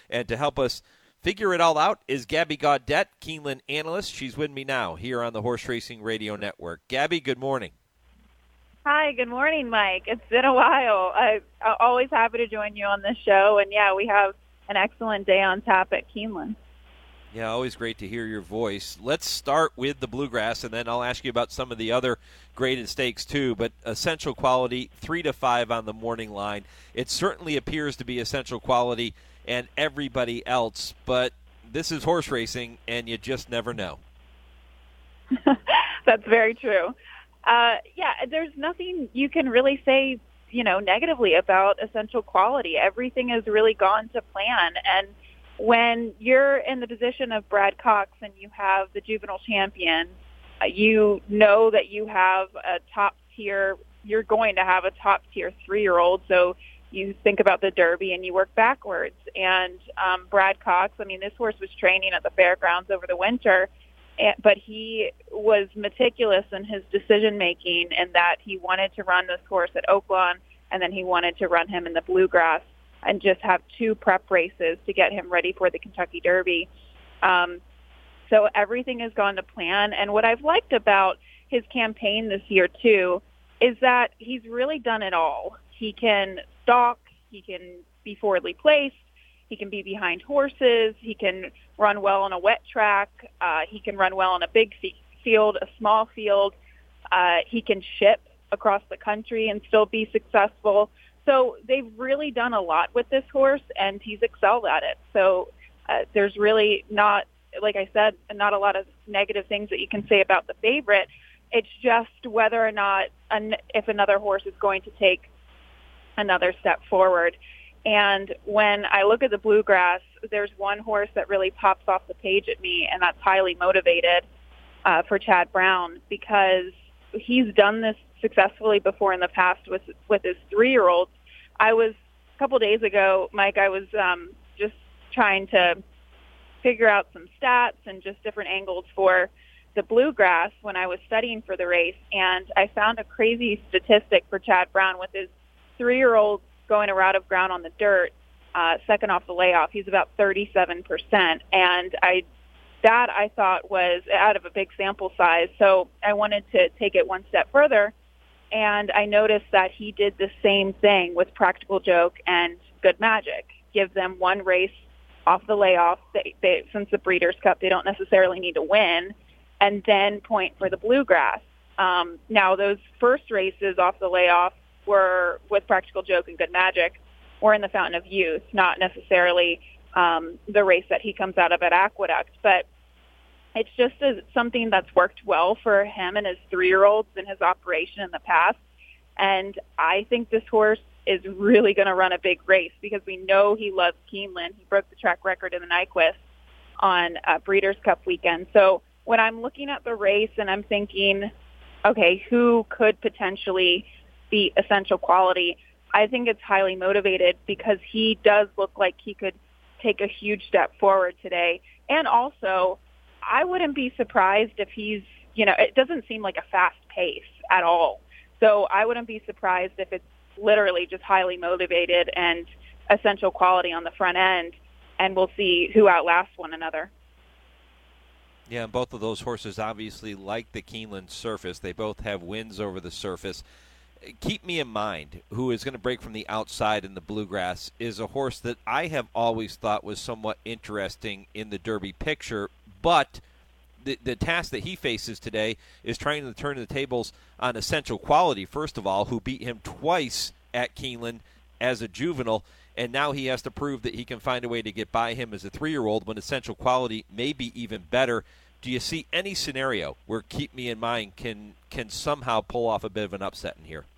And to help us figure it all out is Gabby Gaudet, Keeneland analyst. She's with me now here on the Horse Racing Radio Network. Gabby, good morning. Hi, good morning, Mike. It's been a while. I'm always happy to join you on this show. And, yeah, we have an excellent day on tap at Keeneland. Yeah, always great to hear your voice. Let's start with the Bluegrass, and then I'll ask you about some of the other graded stakes too. But Essential Quality, 3-5 on the morning line. It certainly appears to be Essential Quality and everybody else, but this is horse racing, and you just never know. That's very true. There's nothing you can really say, negatively about Essential Quality. Everything has really gone to plan, and when you're in the position of Brad Cox and you have the juvenile champion, you know that you have a top tier, you're going to have a top tier 3-year-old. So you think about the Derby and you work backwards. And Brad Cox, this horse was training at the fairgrounds over the winter, but he was meticulous in his decision making in that he wanted to run this horse at Oaklawn, and then he wanted to run him in the Bluegrass and just have 2 prep races to get him ready for the Kentucky Derby. So everything has gone to plan. And what I've liked about his campaign this year, too, is that he's really done it all. He can stalk, he can be forwardly placed, he can be behind horses, he can run well on a wet track, he can run well on a big field, a small field, he can ship across the country and still be successful. So they've really done a lot with this horse, and he's excelled at it. So there's really not, like I said, not a lot of negative things that you can say about the favorite. It's just whether or not, if another horse is going to take another step forward. And when I look at the Bluegrass, there's one horse that really pops off the page at me, and that's Highly Motivated for Chad Brown, because he's done this successfully before in the past with his 3-year-olds. A couple days ago, Mike, I was just trying to figure out some stats and just different angles for the Bluegrass when I was studying for the race, and I found a crazy statistic for Chad Brown with his 3-year-old going a route of ground on the dirt, second off the layoff. He's about 37%, and I thought was out of a big sample size, so I wanted to take it one step further. And I noticed that he did the same thing with Practical Joke and Good Magic. Give them one race off the layoff. Since the Breeders' Cup, they don't necessarily need to win, and then point for the Bluegrass. Now, those first races off the layoff were with Practical Joke and Good Magic, were in the Fountain of Youth, not necessarily the race that he comes out of at Aqueduct. But it's just something that's worked well for him and his 3-year-olds in his operation in the past. And I think this horse is really going to run a big race because we know he loves Keeneland. He broke the track record in the Nyquist on Breeders' Cup weekend. So when I'm looking at the race and I'm thinking, okay, who could potentially be Essential Quality, I think it's Highly Motivated because he does look like he could take a huge step forward today. And also, I wouldn't be surprised if he's, it doesn't seem like a fast pace at all. So I wouldn't be surprised if it's literally just Highly Motivated and Essential Quality on the front end, and we'll see who outlasts one another. Yeah, and both of those horses obviously like the Keeneland surface. They both have wins over the surface. Keep Me in Mind, who is going to break from the outside in the Bluegrass, is a horse that I have always thought was somewhat interesting in the Derby picture, but the task that he faces today is trying to turn the tables on Essential Quality, first of all, who beat him twice at Keeneland as a juvenile, and now he has to prove that he can find a way to get by him as a 3-year-old when Essential Quality may be even better. Do you see any scenario where Keep Me in Mind can somehow pull off a bit of an upset in here?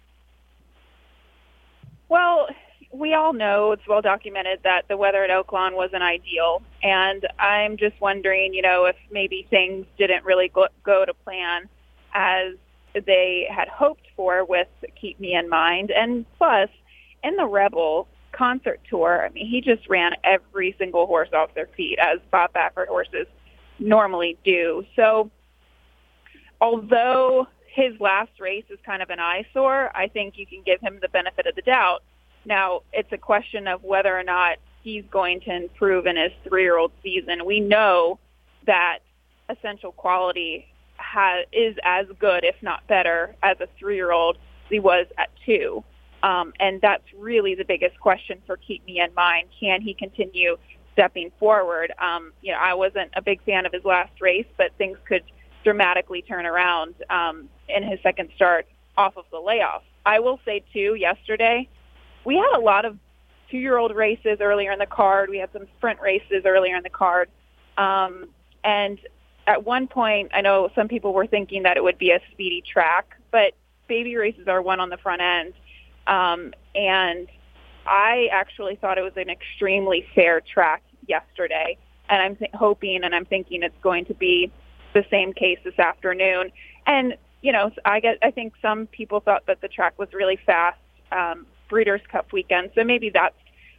Well, we all know, it's well documented, that the weather at Oaklawn wasn't ideal. And I'm just wondering, if maybe things didn't really go to plan as they had hoped for with Keep Me in Mind. And plus, in the Rebel concert tour, he just ran every single horse off their feet, as Bob Baffert horses normally do. So although his last race is kind of an eyesore, I think you can give him the benefit of the doubt. Now, it's a question of whether or not he's going to improve in his 3-year-old season. We know that Essential Quality is as good, if not better, as a 3-year-old as he was at 2. And that's really the biggest question for Keep Me in Mind. Can he continue stepping forward? I wasn't a big fan of his last race, but things could dramatically turn around in his second start off of the layoff. I will say, too, yesterday, we had a lot of 2-year-old races earlier in the card. We had some sprint races earlier in the card. And at one point, I know some people were thinking that it would be a speedy track, but baby races are won on the front end. And I actually thought it was an extremely fair track yesterday. And I'm hoping and I'm thinking it's going to be the same case this afternoon. And, I think some people thought that the track was really fast, Breeders' Cup weekend. So maybe that's,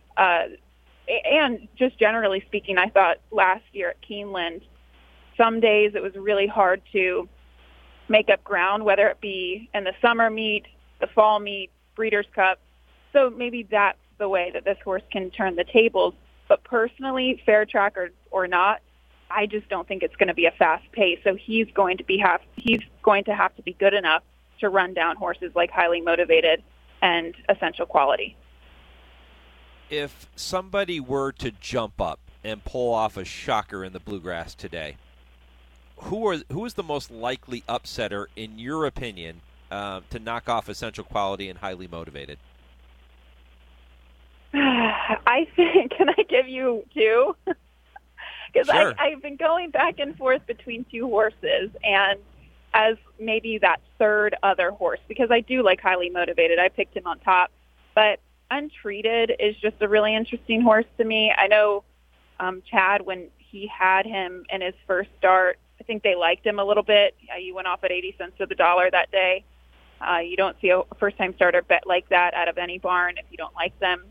and just generally speaking, I thought last year at Keeneland, some days it was really hard to make up ground, whether it be in the summer meet, the fall meet, Breeders' Cup. So maybe that's the way that this horse can turn the tables. But personally, fair track or not, I just don't think it's going to be a fast pace. So he's going to have to be good enough to run down horses like Highly Motivated and Essential Quality. If somebody were to jump up and pull off a shocker in the Bluegrass today, who is the most likely upsetter, in your opinion, to knock off Essential Quality and Highly Motivated? I think, can I give you two? Because sure. I've been going back and forth between 2 horses and as maybe that third other horse, because I do like Highly Motivated. I picked him on top. But Untreated is just a really interesting horse to me. I know Chad, when he had him in his first start, I think they liked him a little bit. He went off at 80 cents to the dollar that day. You don't see a first-time starter bet like that out of any barn if you don't like them.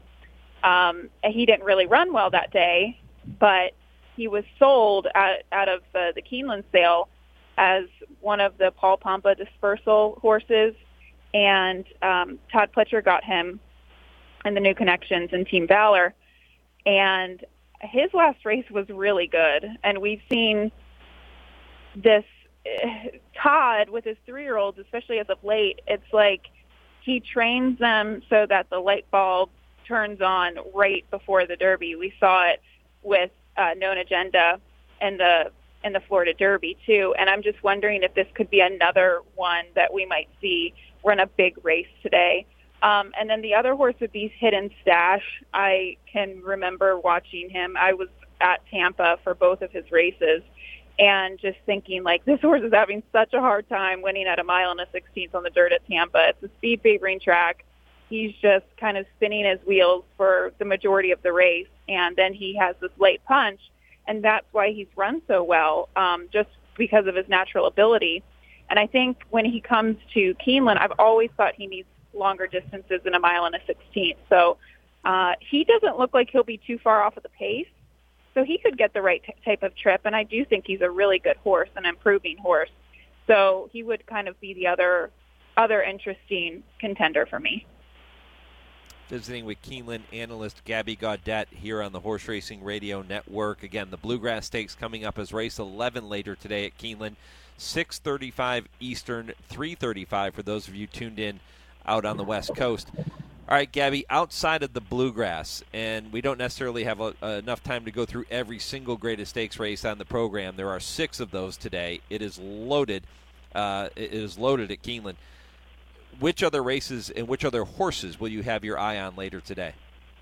He didn't really run well that day, but he was sold out of the Keeneland sale as one of the Paul Pompa dispersal horses, and Todd Pletcher got him in the New Connections and Team Valor, and his last race was really good. And we've seen this Todd with his 3-year-olds, especially as of late. It's like he trains them so that the light bulb turns on right before the Derby. We saw it with Known Agenda and the Florida Derby too. And I'm just wondering if this could be another one that we might see run a big race today. And then the other horse would be Hidden Stash. I can remember watching him. I was at Tampa for both of his races and just thinking, like, this horse is having such a hard time winning at 1 mile and a 16th on the dirt at Tampa. It's a speed favoring track. He's just kind of spinning his wheels for the majority of the race, and then he has this late punch, and that's why he's run so well, just because of his natural ability. And I think when he comes to Keeneland, I've always thought he needs longer distances than 1 mile and a 16th. So he doesn't look like he'll be too far off of the pace, so he could get the right type of trip, and I do think he's a really good horse, an improving horse. So he would kind of be the other interesting contender for me. Visiting with Keeneland analyst Gabby Gaudet here on the Horse Racing Radio Network. Again, the Bluegrass Stakes coming up as race 11 later today at Keeneland, 6:35 Eastern, 3:35 for those of you tuned in out on the West Coast. All right, Gabby, outside of the Bluegrass, and we don't necessarily have enough time to go through every single Greatest Stakes race on the program. There are 6 of those today. It is loaded. It is loaded at Keeneland. Which other races and which other horses will you have your eye on later today?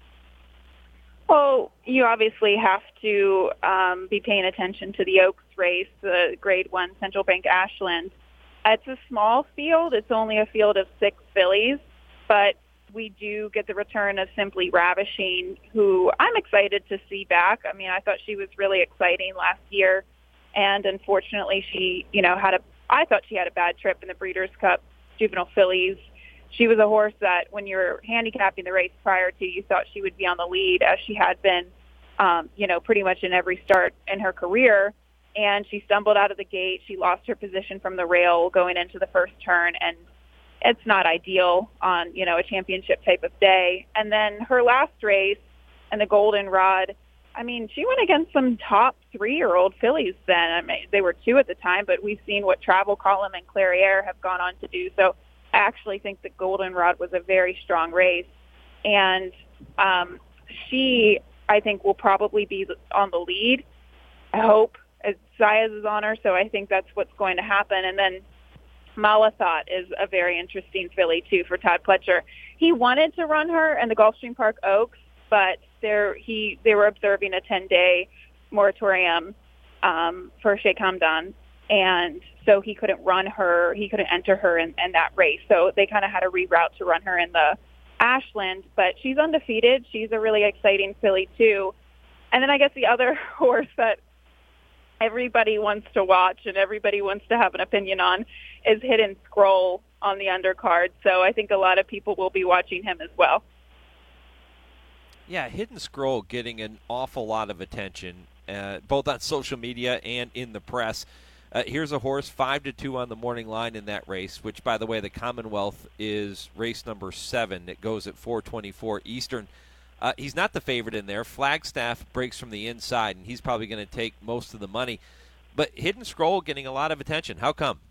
Well, you obviously have to be paying attention to the Oaks race, the Grade 1 Central Bank Ashland. It's a small field. It's only a field of 6 fillies, but we do get the return of Simply Ravishing, who I'm excited to see back. I mean, I thought she was really exciting last year, and unfortunately she, I thought she had a bad trip in the Breeders' Cup Juvenile Fillies. She was a horse that when you're handicapping the race prior to, you thought she would be on the lead, as she had been, pretty much in every start in her career. And she stumbled out of the gate. She lost her position from the rail going into the first turn, and it's not ideal on, a championship type of day. And then her last race, and the Goldenrod. I mean, she went against some top 3-year-old fillies then. I mean, they were 2 at the time, but we've seen what Travel Column and Clairiere have gone on to do. So I actually think the Goldenrod was a very strong race. And she, I think, will probably be on the lead. I hope. Zayas is on her, so I think that's what's going to happen. And then Malathaat is a very interesting filly, too, for Todd Pletcher. He wanted to run her in the Gulfstream Park Oaks, but they were observing a 10-day moratorium for Sheikh Hamdan, and so he couldn't run her. He couldn't enter her in that race. So they kind of had a reroute to run her in the Ashland, but she's undefeated. She's a really exciting filly, too. And then I guess the other horse that everybody wants to watch and everybody wants to have an opinion on is Hidden Scroll on the undercard. So I think a lot of people will be watching him as well. Yeah, Hidden Scroll getting an awful lot of attention, both on social media and in the press. Here's a horse 5-2 on the morning line in that race, which, by the way, the Commonwealth is race number 7. It goes at 4:24 Eastern. He's not the favorite in there. Flagstaff breaks from the inside, and he's probably going to take most of the money. But Hidden Scroll getting a lot of attention. How come?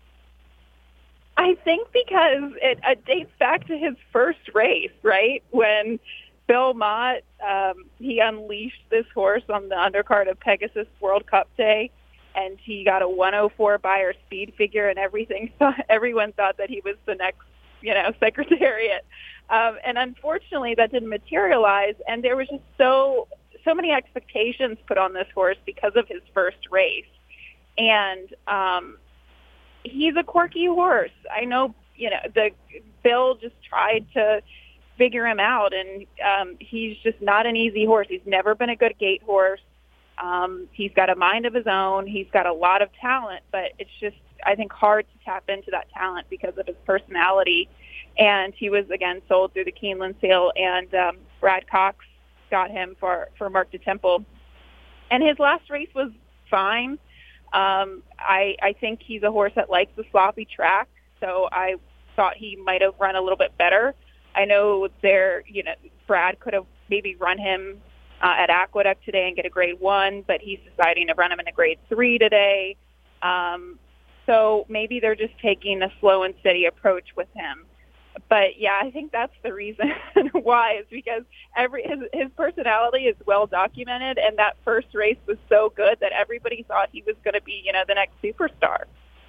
I think because it dates back to his first race, right? When Bill Mott, he unleashed this horse on the undercard of Pegasus World Cup Day, and he got a 104 Beyer speed figure and everything. So everyone thought that he was the next, Secretariat. And unfortunately, that didn't materialize, and there was just so many expectations put on this horse because of his first race. And he's a quirky horse. I know, the Bill just tried to figure him out, and he's just not an easy horse. He's never been a good gate horse. He's got a mind of his own. He's got a lot of talent, but it's just, I think, hard to tap into that talent because of his personality. And he was, again, sold through the Keeneland sale, and Brad Cox got him for Mark DeTemple. And his last race was fine. I think he's a horse that likes the sloppy track, so I thought he might have run a little bit better. I know Brad could have maybe run him at Aqueduct today and get a grade 1, but he's deciding to run him in a grade 3 today. So maybe they're just taking a slow and steady approach with him. But yeah, I think that's the reason why, is because his personality is well documented, and that first race was so good that everybody thought he was going to be, the next superstar.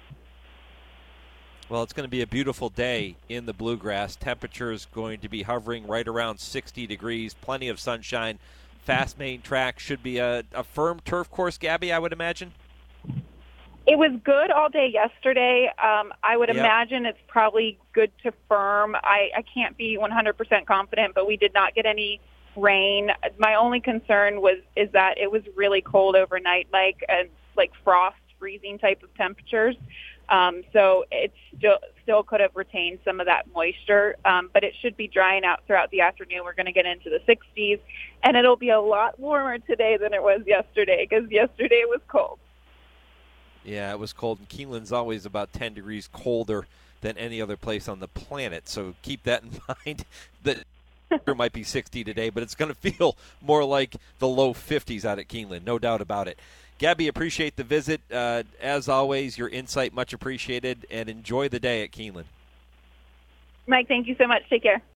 Well, it's going to be a beautiful day in the Bluegrass. Temperature is going to be hovering right around 60 degrees, plenty of sunshine. Fast main track, should be a firm turf course, Gabby, I would imagine. It was good all day yesterday. I would imagine it's probably good to firm. I can't be 100% confident, but we did not get any rain. My only concern is that it was really cold overnight, like frost, freezing type of temperatures. So it still could have retained some of that moisture, but it should be drying out throughout the afternoon. We're going to get into the 60s, and it'll be a lot warmer today than it was yesterday, because yesterday it was cold. Yeah, it was cold, and Keeneland's always about 10 degrees colder than any other place on the planet, so keep that in mind. That it might be 60 today, but it's going to feel more like the low 50s out at Keeneland, no doubt about it. Gabby, appreciate the visit. As always, your insight much appreciated, and enjoy the day at Keeneland. Mike, thank you so much. Take care.